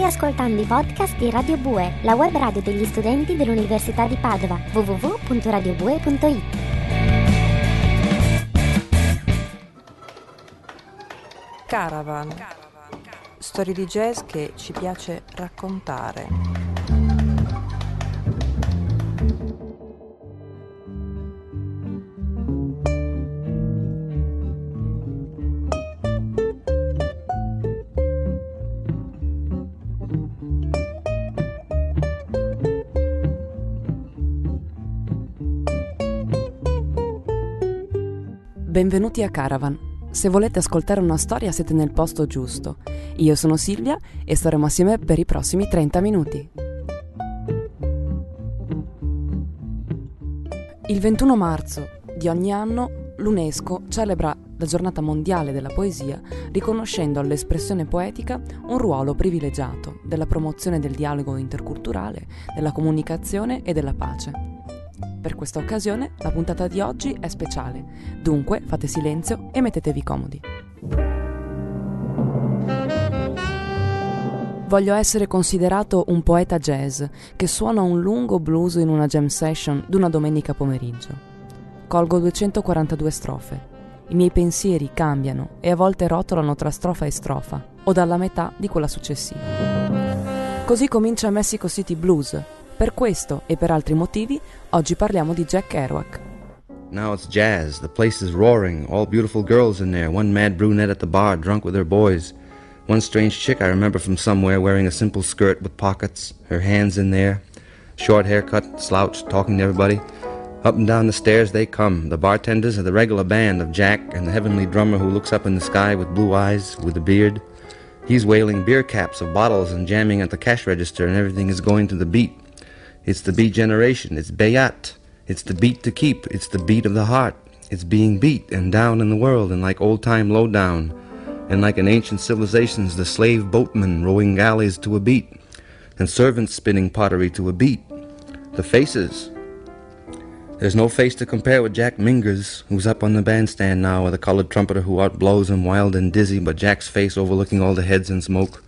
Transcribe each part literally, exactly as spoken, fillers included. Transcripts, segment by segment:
ascoltando i podcast di Radio Bue, la web radio degli studenti dell'Università di Padova, w w w punto radio bue punto i t. Caravan, storie di jazz che ci piace raccontare. Benvenuti a Caravan. Se volete ascoltare una storia siete nel posto giusto. Io sono Silvia e staremo assieme per i prossimi trenta minuti. Il ventuno marzo di ogni anno l'UNESCO celebra la Giornata Mondiale della Poesia, riconoscendo all'espressione poetica un ruolo privilegiato della promozione del dialogo interculturale, della comunicazione e della pace. Per questa occasione la puntata di oggi è speciale, dunque fate silenzio e mettetevi comodi. Voglio essere considerato un poeta jazz che suona un lungo blues in una jam session d'una domenica pomeriggio. Colgo duecentoquarantadue strofe. I miei pensieri cambiano e a volte rotolano tra strofa e strofa, o dalla metà di quella successiva. Così comincia Mexico City Blues. Per questo e per altri motivi, oggi parliamo di Jack Kerouac. Now it's jazz, the place is roaring, all beautiful girls in there, one mad brunette at the bar, drunk with her boys. One strange chick I remember from somewhere wearing a simple skirt with pockets, her hands in there, short haircut, slouched, talking to everybody. Up and down the stairs they come, the bartenders are the regular band of Jack and the heavenly drummer who looks up in the sky with blue eyes, with a beard. He's wailing beer caps of bottles and jamming at the cash register and everything is going to the beat. It's the beat generation, it's Bayat. It's the beat to keep, it's the beat of the heart. It's being beat and down in the world and like old-time lowdown. And like in ancient civilizations, the slave boatmen rowing galleys to a beat. And servants spinning pottery to a beat. The faces. There's no face to compare with Jack Mingers, who's up on the bandstand now with a colored trumpeter who outblows him wild and dizzy, but Jack's face overlooking all the heads in smoke.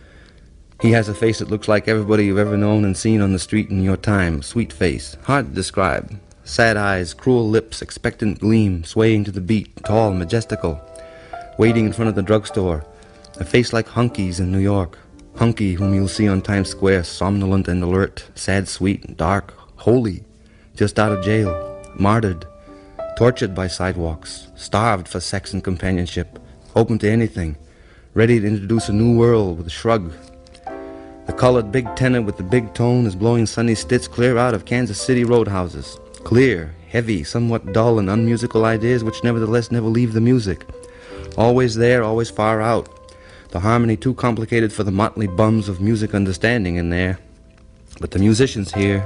He has a face that looks like everybody you've ever known and seen on the street in your time. Sweet face, hard to describe. Sad eyes, cruel lips, expectant gleam, swaying to the beat, tall, majestical. Waiting in front of the drugstore. A face like Hunky's in New York. Hunky, whom you'll see on Times Square, somnolent and alert, sad, sweet, dark, holy. Just out of jail, martyred, tortured by sidewalks, starved for sex and companionship, open to anything, ready to introduce a new world with a shrug. The colored big tenor with the big tone is blowing Sonny Stitz clear out of Kansas City roadhouses. Clear, heavy, somewhat dull and unmusical ideas which nevertheless never leave the music. Always there, always far out. The harmony too complicated for the motley bums of music understanding in there. But the musicians here.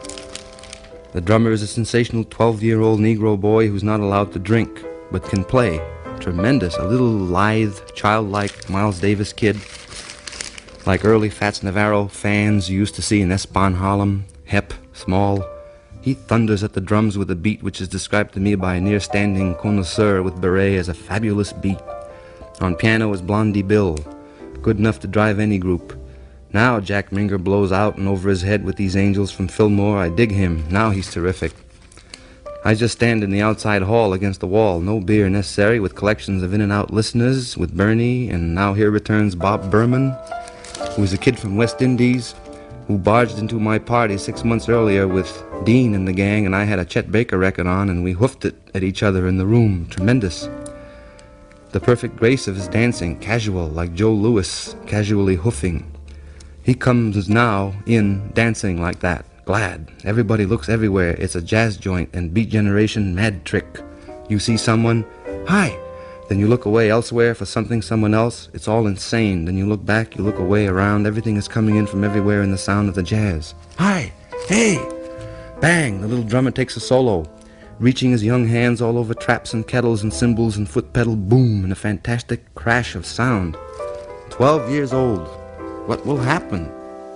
The drummer is a sensational twelve-year-old Negro boy who's not allowed to drink, but can play. Tremendous, a little lithe, childlike Miles Davis kid. Like early Fats Navarro fans you used to see in Espan Harlem, hep, small. He thunders at the drums with a beat which is described to me by a near-standing connoisseur with beret as a fabulous beat. On piano is Blondie Bill, good enough to drive any group. Now Jack Minger blows out and over his head with these angels from Fillmore. I dig him, now he's terrific. I just stand in the outside hall against the wall, no beer necessary, with collections of in-and-out listeners, with Bernie, and now here returns Bob Berman, who was a kid from West Indies, who barged into my party six months earlier with Dean and the gang, and I had a Chet Baker record on, and we hoofed it at each other in the room. Tremendous. The perfect grace of his dancing, casual, like Joe Louis, casually hoofing. He comes now in dancing like that, glad. Everybody looks everywhere. It's a jazz joint and beat generation mad trick. You see someone, hi! Then you look away elsewhere for something, someone else. It's all insane. Then you look back, you look away, around. Everything is coming in from everywhere in the sound of the jazz. Hi! Hey! Bang! The little drummer takes a solo, reaching his young hands all over traps and kettles and cymbals and foot pedal. Boom! And a fantastic crash of sound. Twelve years old. What will happen?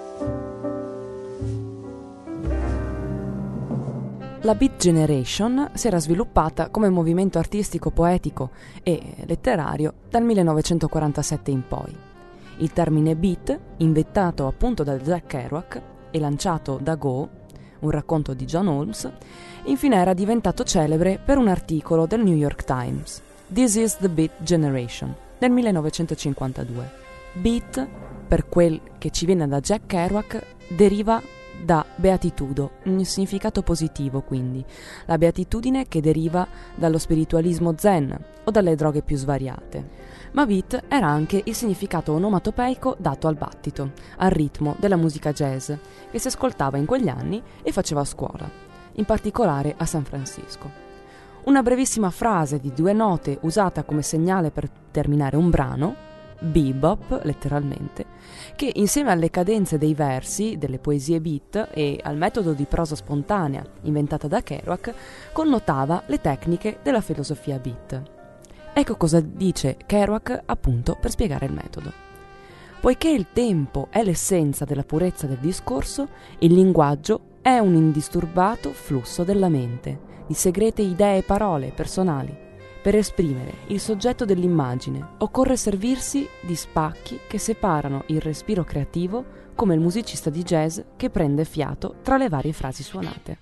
La Beat Generation si era sviluppata come movimento artistico, poetico e letterario dal millenovecentoquarantasette in poi. Il termine beat, inventato appunto da Jack Kerouac e lanciato da Go, un racconto di John Holmes, infine era diventato celebre per un articolo del New York Times, This is the Beat Generation, del millenovecentocinquantadue. Beat, per quel che ci viene da Jack Kerouac, deriva da beatitudo, un significato positivo quindi, la beatitudine che deriva dallo spiritualismo zen o dalle droghe più svariate. Ma beat era anche il significato onomatopeico dato al battito, al ritmo della musica jazz che si ascoltava in quegli anni e faceva scuola, in particolare a San Francisco. Una brevissima frase di due note usata come segnale per terminare un brano, bebop letteralmente, che insieme alle cadenze dei versi, delle poesie beat e al metodo di prosa spontanea inventata da Kerouac, connotava le tecniche della filosofia beat. Ecco cosa dice Kerouac appunto per spiegare il metodo. Poiché il tempo è l'essenza della purezza del discorso, il linguaggio è un indisturbato flusso della mente, di segrete idee e parole personali. Per esprimere il soggetto dell'immagine occorre servirsi di spacchi che separano il respiro creativo come il musicista di jazz che prende fiato tra le varie frasi suonate.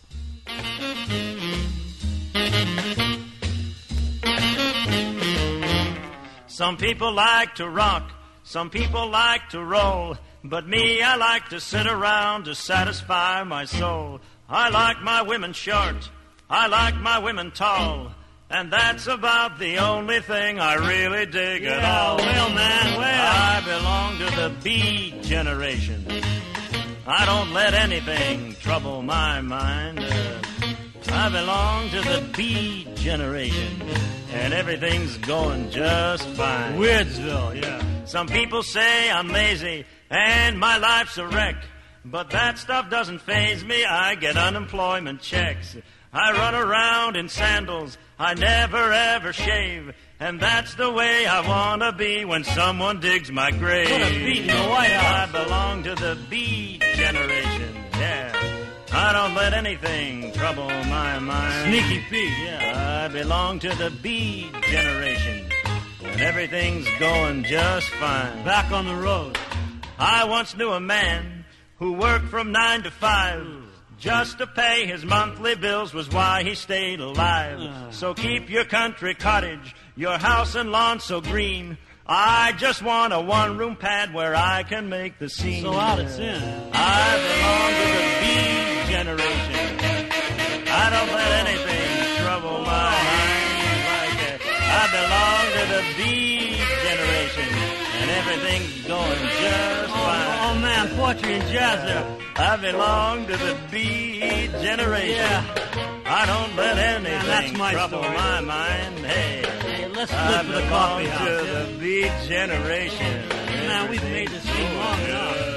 Some people like to rock, some people like to roll, but me, I like to sit around to satisfy my soul. I like my women short, I like my women tall, and that's about the only thing I really dig yeah, at all. Well, man, well, I belong to the beat generation. I don't let anything trouble my mind. Uh, I belong to the beat generation, and everything's going just fine. Weirdsville, yeah. Some people say I'm lazy and my life's a wreck, but that stuff doesn't faze me. I get unemployment checks. I run around in sandals, I never ever shave, and that's the way I wanna be when someone digs my grave. Put a beat in the White House. I belong to the beat generation, yeah. I don't let anything trouble my mind. Sneaky Pete, yeah. I belong to the beat generation, and everything's going just fine. Back on the road. I once knew a man who worked from nine to five. Just to pay his monthly bills was why he stayed alive. Uh. So keep your country cottage, your house and lawn so green. I just want a one-room pad where I can make the scene. So out it's in. I belong to the beat generation. I don't let anything trouble my mind like that. I belong to the beat generation, and everything's going just oh, fine. Oh man, poetry and jazz there. I belong to the beat generation. Yeah. I don't let anything man, trouble story. my mind. Hey, hey let's flip to the coffee house. I belong to yeah. the beat generation. Man, we've made this thing long enough.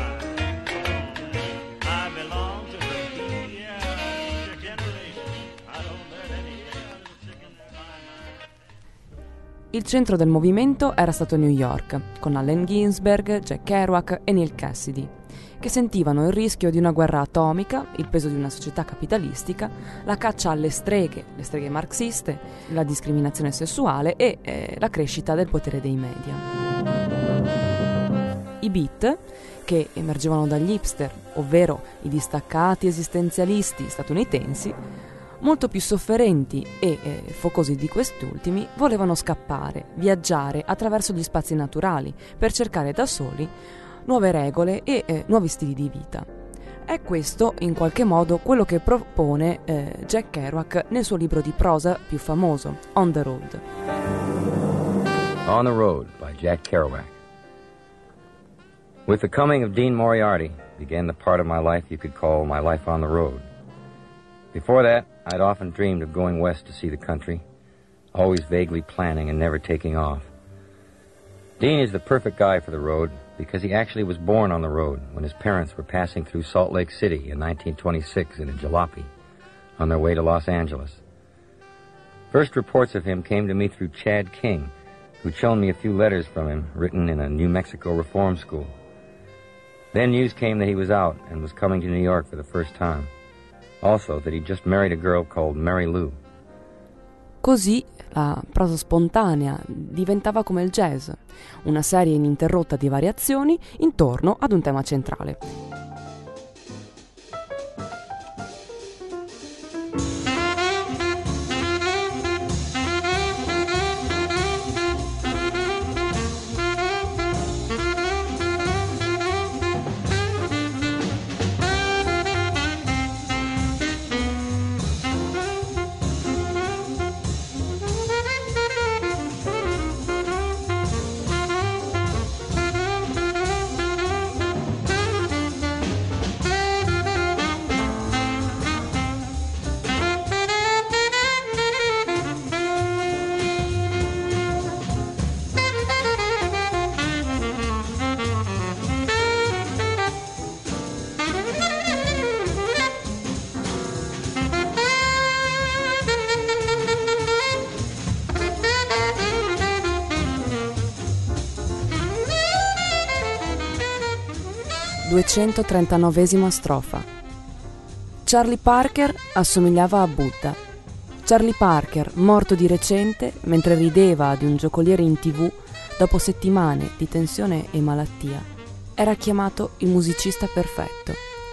I belong to the beat yeah, generation. I don't let anything stick in my mind. Il centro del movimento era stato New York, con Allen Ginsberg, Jack Kerouac e Neil Cassidy, che sentivano il rischio di una guerra atomica, il peso di una società capitalistica, la caccia alle streghe, le streghe marxiste, la discriminazione sessuale e eh, la crescita del potere dei media. I beat, che emergevano dagli hipster, ovvero i distaccati esistenzialisti statunitensi, molto più sofferenti e eh, focosi di quest'ultimi, volevano scappare, viaggiare attraverso gli spazi naturali per cercare da soli nuove regole e eh, nuovi stili di vita. È questo, in qualche modo, quello che propone eh, Jack Kerouac nel suo libro di prosa più famoso, On the Road. On the Road by Jack Kerouac. With the coming of Dean Moriarty began the part of my life you could call my life on the road. Before that, I'd often dreamed of going west to see the country, always vaguely planning and never taking off. Dean is the perfect guy for the road because he actually was born on the road when his parents were passing through Salt Lake City in nineteen twenty-six in a jalopy on their way to Los Angeles. First reports of him came to me through Chad King, who'd shown me a few letters from him written in a New Mexico reform school. Then news came that he was out and was coming to New York for the first time. Also that he just married a girl called Mary Lou. Così La prosa spontanea diventava come il jazz, una serie ininterrotta di variazioni intorno ad un tema centrale. duecentotrentannovesima strofa. Charlie Parker assomigliava a Buddha. Charlie Parker, morto di recente mentre rideva di un giocoliere in tv dopo settimane di tensione e malattia, era chiamato il musicista perfetto.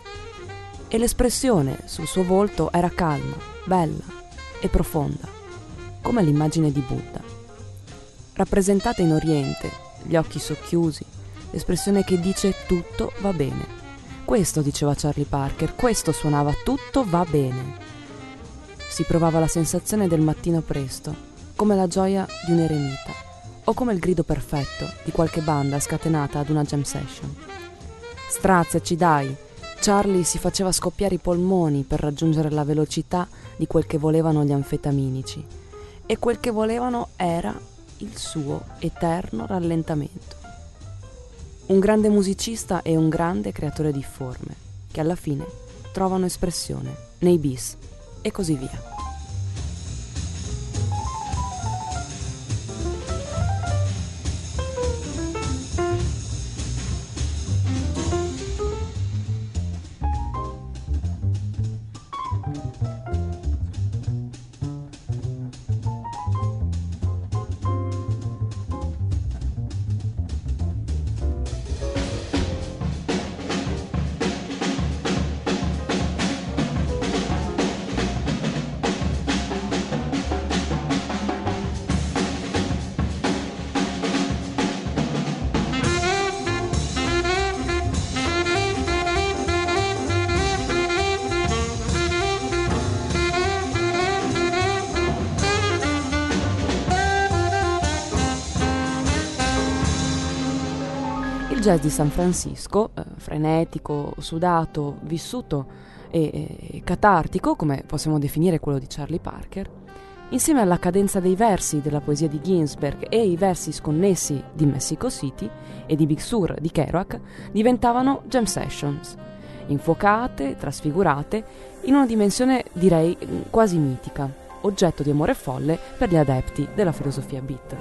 E l'espressione sul suo volto era calma, bella e profonda, come l'immagine di Buddha. Rappresentata in Oriente, gli occhi socchiusi, l'espressione che dice tutto va bene. Questo diceva Charlie Parker, questo suonava tutto va bene. Si provava la sensazione del mattino presto, come la gioia di un eremita, o come il grido perfetto di qualche banda scatenata ad una jam session. Straziaci dai! Charlie si faceva scoppiare i polmoni per raggiungere la velocità di quel che volevano gli anfetaminici, e quel che volevano era il suo eterno rallentamento. Un grande musicista e un grande creatore di forme, che alla fine trovano espressione nei bis e così via. Il jazz di San Francisco, eh, frenetico, sudato, vissuto e, e catartico, come possiamo definire quello di Charlie Parker, insieme alla cadenza dei versi della poesia di Ginsberg e i versi sconnessi di Mexico City e di Big Sur di Kerouac, diventavano jam sessions, infuocate, trasfigurate, in una dimensione direi quasi mitica, oggetto di amore folle per gli adepti della filosofia beat.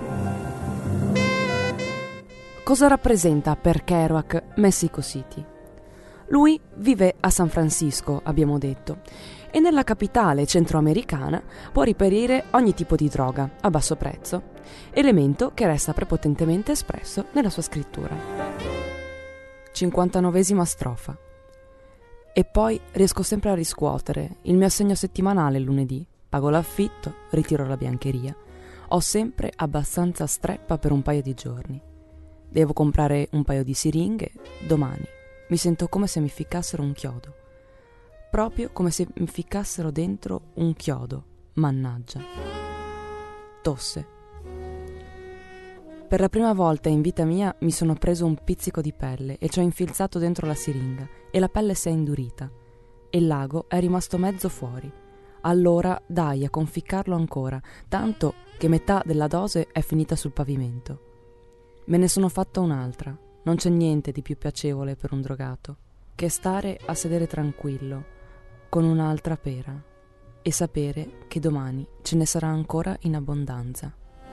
Cosa rappresenta per Kerouac Mexico City? Lui vive a San Francisco, abbiamo detto, e nella capitale centroamericana può reperire ogni tipo di droga a basso prezzo, elemento che resta prepotentemente espresso nella sua scrittura. cinquantanovesima strofa. E poi riesco sempre a riscuotere il mio assegno settimanale il lunedì, pago l'affitto, ritiro la biancheria, ho sempre abbastanza streppa per un paio di giorni. Devo comprare un paio di siringhe, domani. Mi sento come se mi ficcassero un chiodo. Proprio come se mi ficcassero dentro un chiodo. Mannaggia. Tosse. Per la prima volta in vita mia mi sono preso un pizzico di pelle e ci ho infilzato dentro la siringa e la pelle si è indurita. E il lago è rimasto mezzo fuori. Allora dai a conficcarlo ancora, tanto che metà della dose è finita sul pavimento. Me ne sono fatta un'altra. Non c'è niente di più piacevole per un drogato che stare a sedere tranquillo con un'altra pera e sapere che domani ce ne sarà ancora in abbondanza.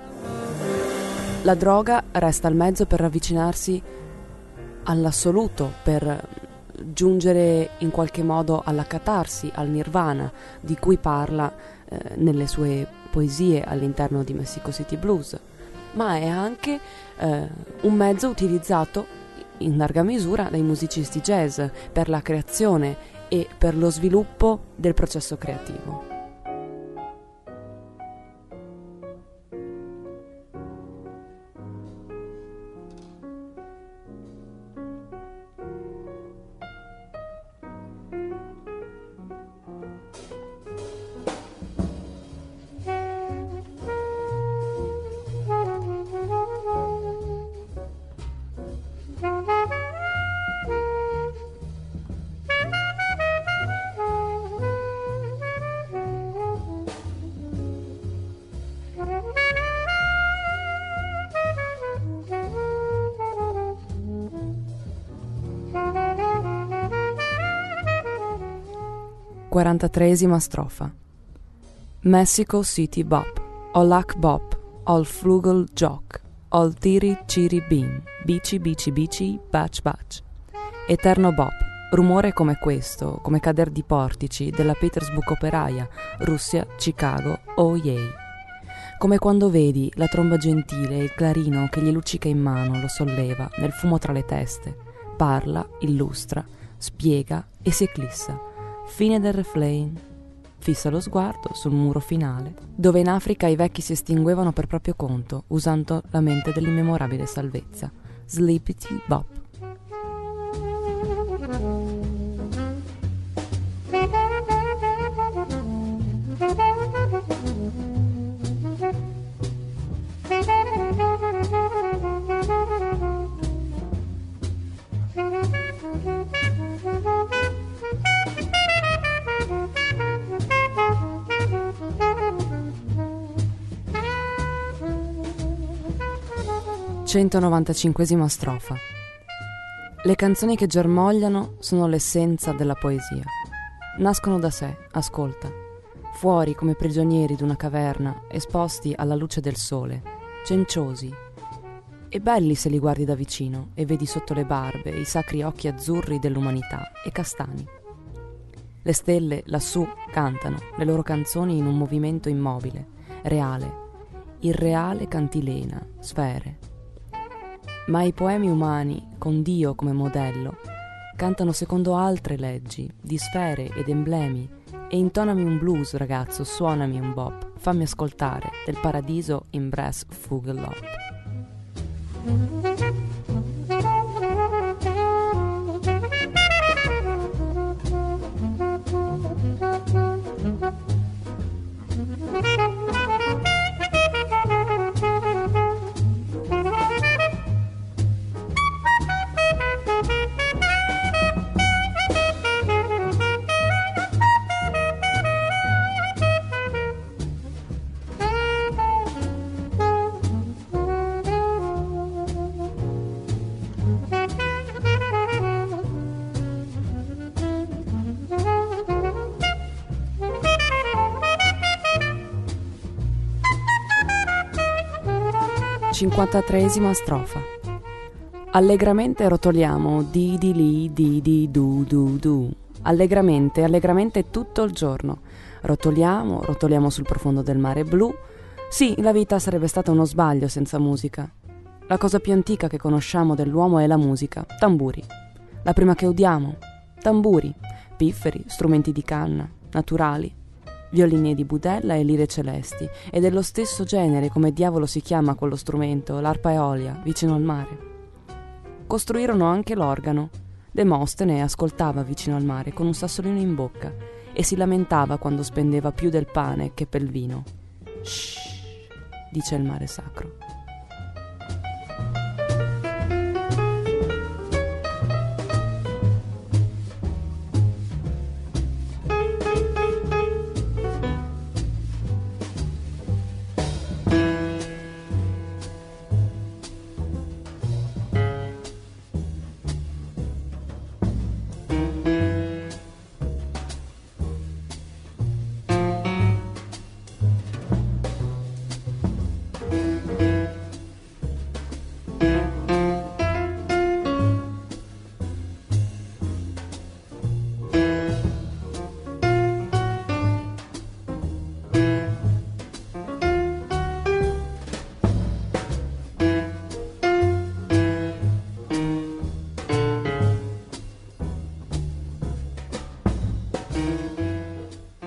La droga resta il mezzo per avvicinarsi all'assoluto, per giungere in qualche modo alla catarsi, al nirvana, di cui parla eh, nelle sue poesie all'interno di Mexico City Blues, ma è anche eh, un mezzo utilizzato in larga misura dai musicisti jazz per la creazione e per lo sviluppo del processo creativo. quarantatreesima strofa. Mexico City Bop, Olak Bop, Ol Flugel Jock, Ol Tiri Ciri Bean, Bici Bici Bici, Bac Bac. Eterno Bop, rumore come questo, come cader di portici della Petersburg operaia, Russia, Chicago, oh yay. Come quando vedi la tromba gentile e il clarino che gli luccica in mano, lo solleva nel fumo tra le teste, parla, illustra, spiega e si eclissa. Fine del refrain, fissa lo sguardo sul muro finale, dove in Africa i vecchi si estinguevano per proprio conto, usando la mente dell'immemorabile salvezza. Sleepity Bop. centonovantacinquesima strofa. Le canzoni che germogliano sono l'essenza della poesia. Nascono da sé, ascolta, fuori come prigionieri d'una caverna, esposti alla luce del sole, cenciosi, e belli se li guardi da vicino e vedi sotto le barbe i sacri occhi azzurri dell'umanità e castani. Le stelle lassù cantano le loro canzoni in un movimento immobile, reale, irreale cantilena, sfere. Ma i poemi umani, con Dio come modello, cantano secondo altre leggi, di sfere ed emblemi, e intonami un blues, ragazzo, suonami un bop, fammi ascoltare del paradiso in brass fugelop. cinquantatreesima strofa. Allegramente rotoliamo di di li di di du du du. Allegramente, allegramente tutto il giorno. Rotoliamo, rotoliamo sul profondo del mare blu. Sì, la vita sarebbe stata uno sbaglio senza musica. La cosa più antica che conosciamo dell'uomo è la musica, tamburi. La prima che udiamo, tamburi, pifferi, strumenti di canna, naturali. Violini di budella e lire celesti, e dello stesso genere, come diavolo si chiama quello strumento, l'arpa eolia, vicino al mare. Costruirono anche l'organo. Demostene ascoltava vicino al mare con un sassolino in bocca e si lamentava quando spendeva più del pane che per il vino. Shh, dice il mare sacro.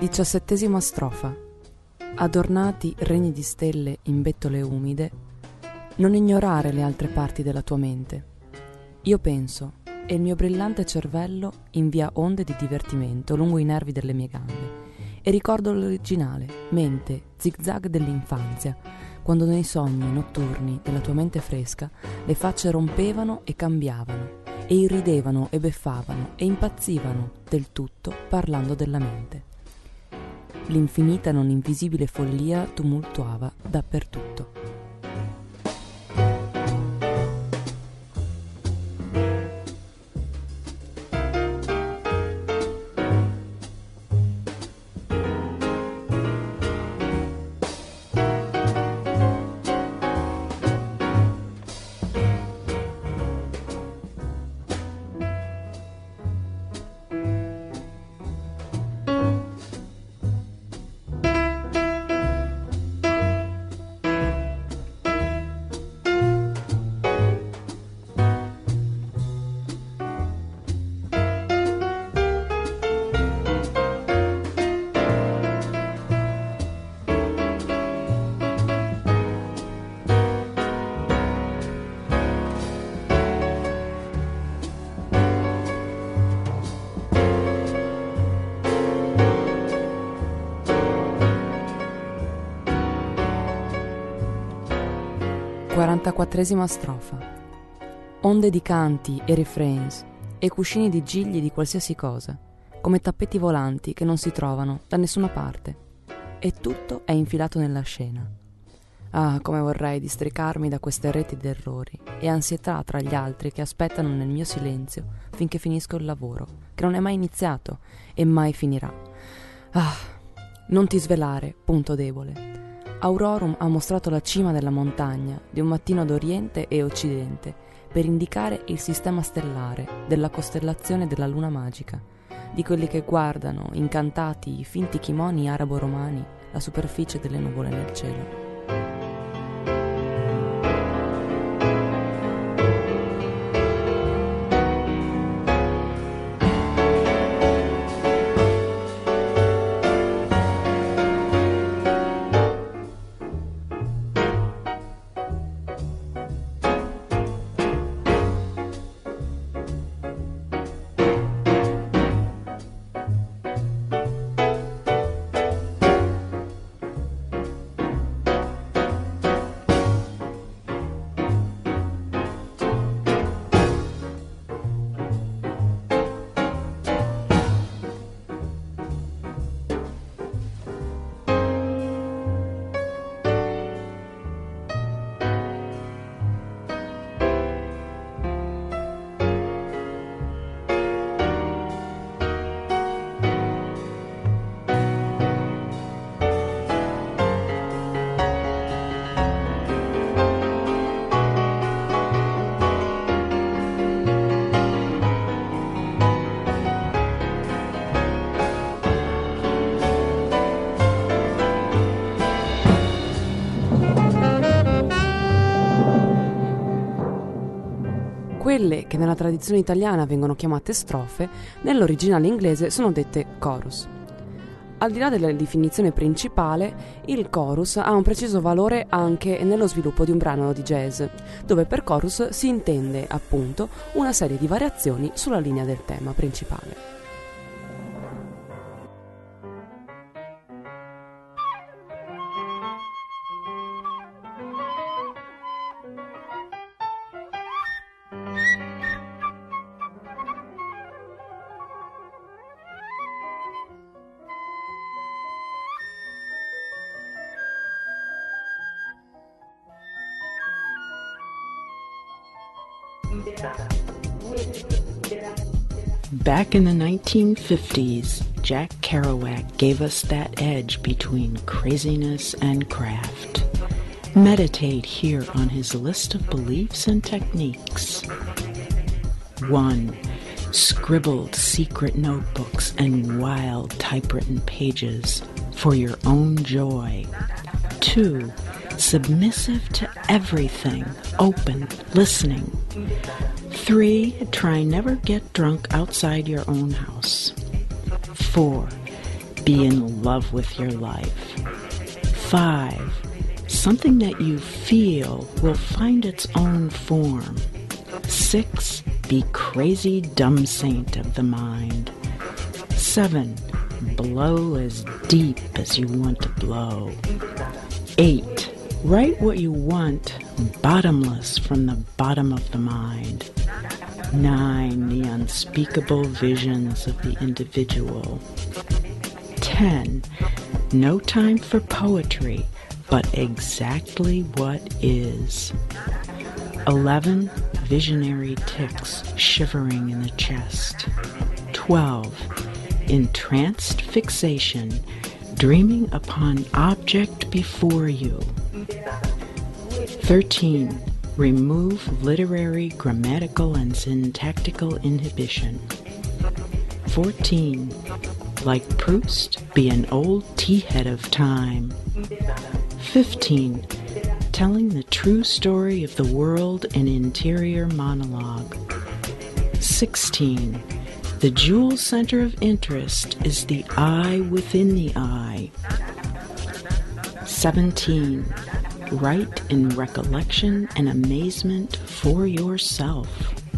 Diciassettesima strofa. Adornati regni di stelle in bettole umide, non ignorare le altre parti della tua mente. Io penso, e il mio brillante cervello invia onde di divertimento lungo i nervi delle mie gambe, e ricordo l'originale, mente, zigzag dell'infanzia, quando nei sogni notturni della tua mente fresca le facce rompevano e cambiavano, e irridevano e beffavano e impazzivano del tutto parlando della mente. L'infinita non invisibile follia tumultuava dappertutto. quarantaquattresima strofa. Onde di canti e refrains e cuscini di gigli di qualsiasi cosa, come tappeti volanti che non si trovano da nessuna parte, e tutto è infilato nella scena. Ah, come vorrei districarmi da queste reti d'errori e ansietà tra gli altri che aspettano nel mio silenzio finché finisco il lavoro, che non è mai iniziato e mai finirà. Ah, non ti svelare, punto debole. Aurorum ha mostrato la cima della montagna di un mattino d'Oriente e Occidente per indicare il sistema stellare della costellazione della luna magica, di quelli che guardano, incantati, i finti kimoni arabo-romani, la superficie delle nuvole nel cielo. Quelle che nella tradizione italiana vengono chiamate strofe, nell'originale inglese sono dette chorus. Al di là della definizione principale, il chorus ha un preciso valore anche nello sviluppo di un brano di jazz, dove per chorus si intende, appunto, una serie di variazioni sulla linea del tema principale. Back in the nineteen fifties, Jack Kerouac gave us that edge between craziness and craft. Meditate here on his list of beliefs and techniques. One, scribbled secret notebooks and wild typewritten pages for your own joy. Two, submissive to everything, open, listening. Three, try never get drunk outside your own house. Four, be in love with your life. Five, something that you feel will find its own form. Six, be crazy dumb saint of the mind. Seven, blow as deep as you want to blow. Eight, write what you want, bottomless from the bottom of the mind. Nine, the unspeakable visions of the individual. Ten, no time for poetry, but exactly what is. Eleven, visionary ticks shivering in the chest. Twelve, entranced fixation, dreaming upon object before you. Thirteen, remove literary, grammatical, and syntactical inhibition. Fourteen, like Proust, be an old tea-head of time. Fifteen, telling the true story of the world in interior monologue. Sixteen, the jewel center of interest is the eye within the eye. Seventeen, write in recollection and amazement for yourself.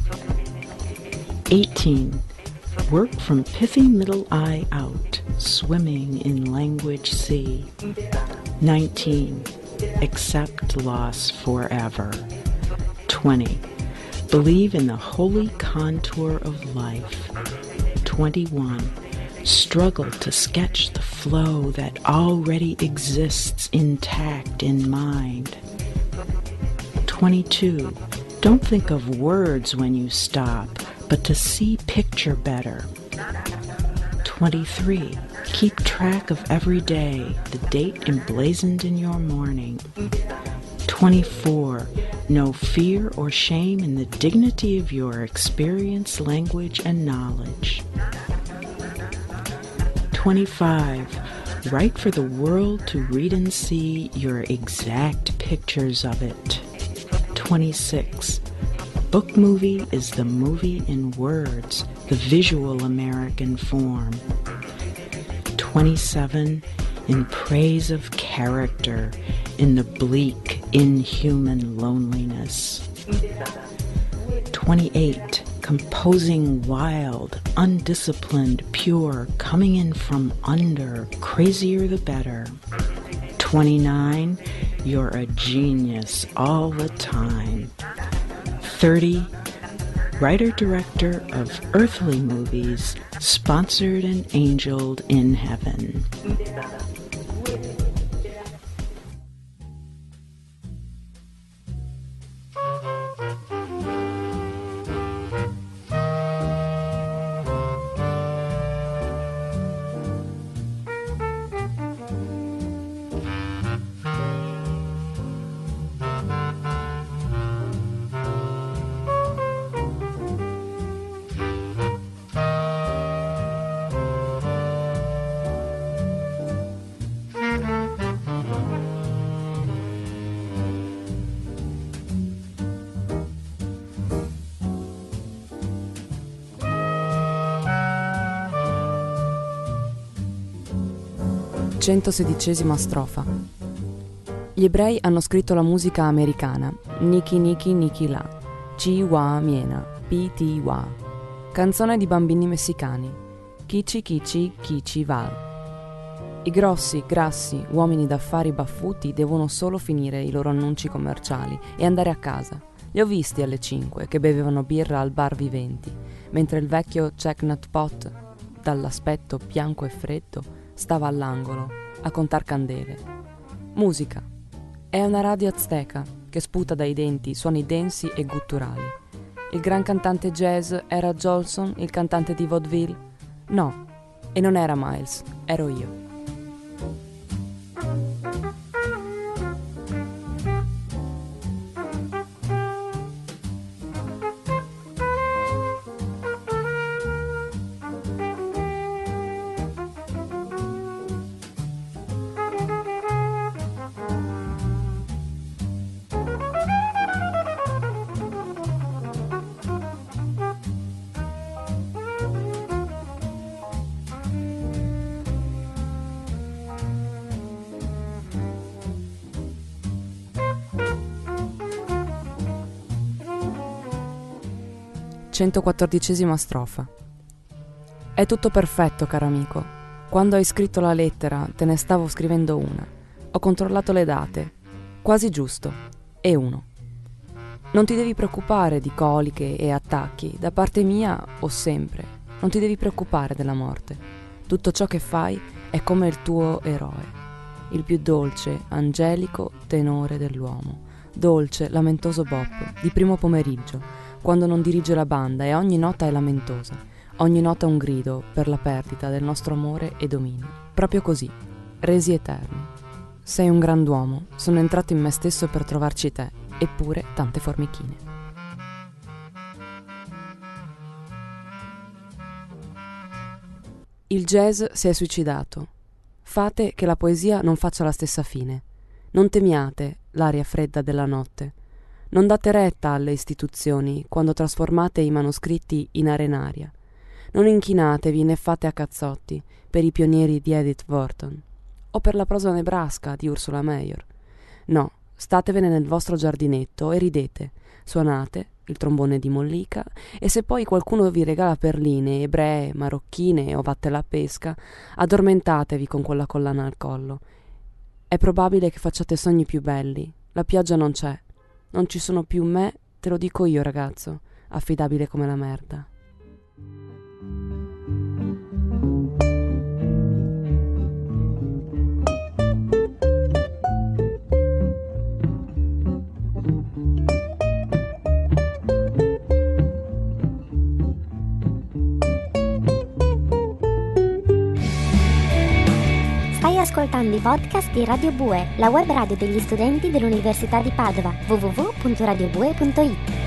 Eighteen, work from pithy middle eye out, swimming in language sea. Nineteen, accept loss forever. Twenty, believe in the holy contour of life. Twenty-one, struggle to sketch the flow that already exists intact in mind. Twenty-two, don't think of words when you stop, but to see picture better. Twenty-three, keep track of every day, the date emblazoned in your morning. Twenty-four, no fear or shame in the dignity of your experience, language, and knowledge. Twenty-five, write for the world to read and see your exact pictures of it. Twenty-six, book movie is the movie in words, the visual American form. Twenty-seven, in praise of character, in the bleak, inhuman loneliness. Twenty-eight, composing wild, undisciplined, pure, coming in from under, crazier the better. Twenty-nine, you're a genius all the time. Thirty, writer-director of earthly movies, sponsored and angeled in heaven. centosedicesima strofa. Gli ebrei hanno scritto la musica americana, Niki Niki Niki La, Chi Wa Miena, P T Wa, canzone di bambini messicani, Kichi Kichi Kichi Val. I grossi, grassi, uomini d'affari baffuti devono solo finire i loro annunci commerciali e andare a casa. Li ho visti alle cinque che bevevano birra al bar Viventi, mentre il vecchio Chestnut Pot, dall'aspetto bianco e freddo, stava all'angolo a contar candele. Musica. È una radio azteca che sputa dai denti suoni densi e gutturali. Il gran cantante jazz era Jolson, il cantante di vaudeville? No, e non era Miles, ero io. centoquattordicesima strofa. È tutto perfetto, caro amico. Quando hai scritto la lettera, te ne stavo scrivendo una. Ho controllato le date. Quasi giusto. E uno. Non ti devi preoccupare di coliche e attacchi, da parte mia o sempre. Non ti devi preoccupare della morte. Tutto ciò che fai è come il tuo eroe. Il più dolce, angelico tenore dell'uomo. Dolce, lamentoso bop, di primo pomeriggio, quando non dirige la banda e ogni nota è lamentosa. Ogni nota è un grido per la perdita del nostro amore e dominio. Proprio così, resi eterni. Sei un grand'uomo, sono entrato in me stesso per trovarci te, eppure tante formichine. Il jazz si è suicidato. Fate che la poesia non faccia la stessa fine. Non temiate l'aria fredda della notte. Non date retta alle istituzioni quando trasformate i manoscritti in arenaria. Non inchinatevi né fate a cazzotti per i pionieri di Edith Wharton o per la prosa nebrasca di Ursula Meyer. No, statevene nel vostro giardinetto e ridete, suonate il trombone di Mollica e se poi qualcuno vi regala perline, ebree, marocchine o vatte alla pesca, addormentatevi con quella collana al collo. È probabile che facciate sogni più belli. La pioggia non c'è. Non ci sono più me, te lo dico io, ragazzo, affidabile come la merda. Stai ascoltando i podcast di Radio Bue, la web radio degli studenti dell'Università di Padova, w w w punto radio bue punto i t.